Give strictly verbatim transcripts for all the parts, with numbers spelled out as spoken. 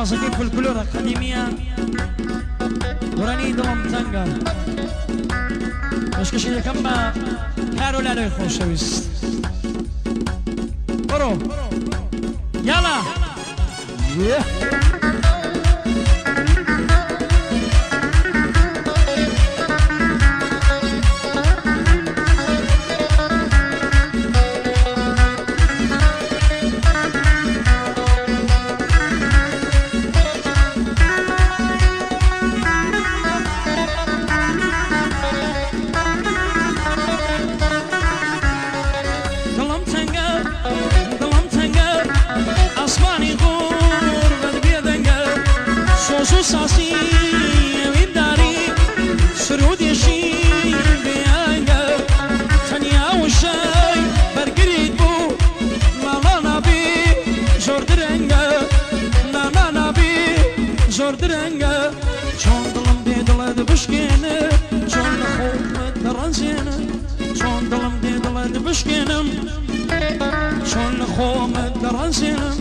ئاوازەکەی فولکلۆرە قەدیمیە دوڕەنی دڵم تەنگە پێشکەشی یەکەم بە کارۆلانەی خۆشەویست بڕۆ یاڵا ساسی ویداری سرودیشی بیانگه تنیا و شای برگرید بو لالا نبی زور درنگه لالا نبی زور درنگه چون دلم دی دلد بشکنه چون خوب درنزینه چون دلم دی دلد بشکنم چون خوب درنزینم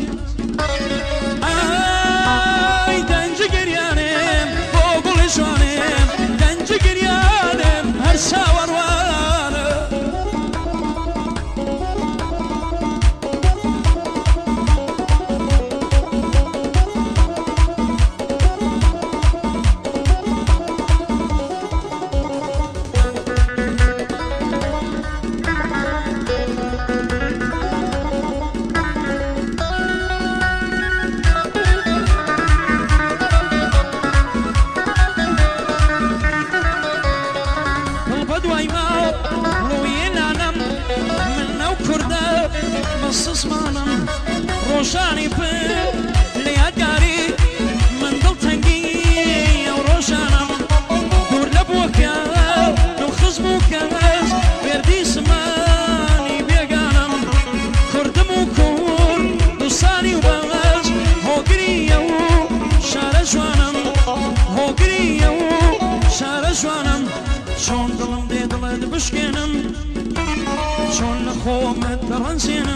سسمانم روشانی پر لیادگاری من دل تنگی و روشانم دور لبو کس نو خزمو کس بردی سمانی بیگانم کردم و کرد دوستانی و باز هوگریه و شار جوانم هوگریه و شار جوانم چون دلم دی دلد بشکنم چون خومت درنزینم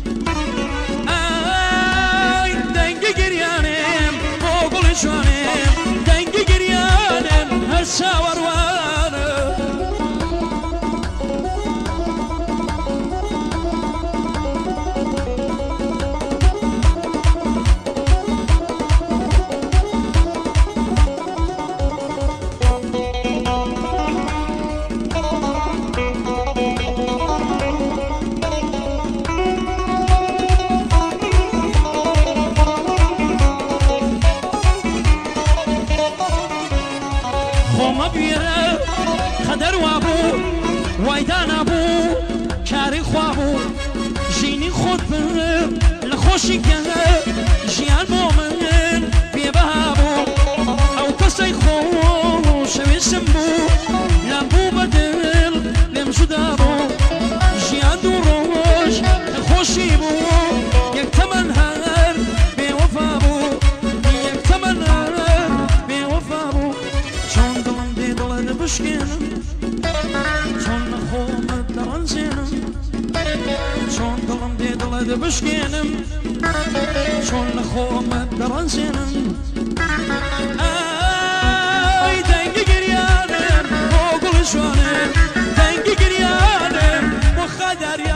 جوانم دنگی گریانم هر ساوروانم خوما بیره خدر وابو وایدان ابو کاری خوابو جینی خود بر لخوشی که جیان مومن بیبابو او کسی خوش ویسم بو لبو بدل لم جدابو جیان دو روش خوشی بو یک تمن هر بیوفا بو یک تمن هر بیوفا بو بشکنم چون خومت درنزینم چون دلم دی دلد بشکنم چون خومت درنزینم ای دنگی گریانم با گل جوانم دنگی گریانم با خدر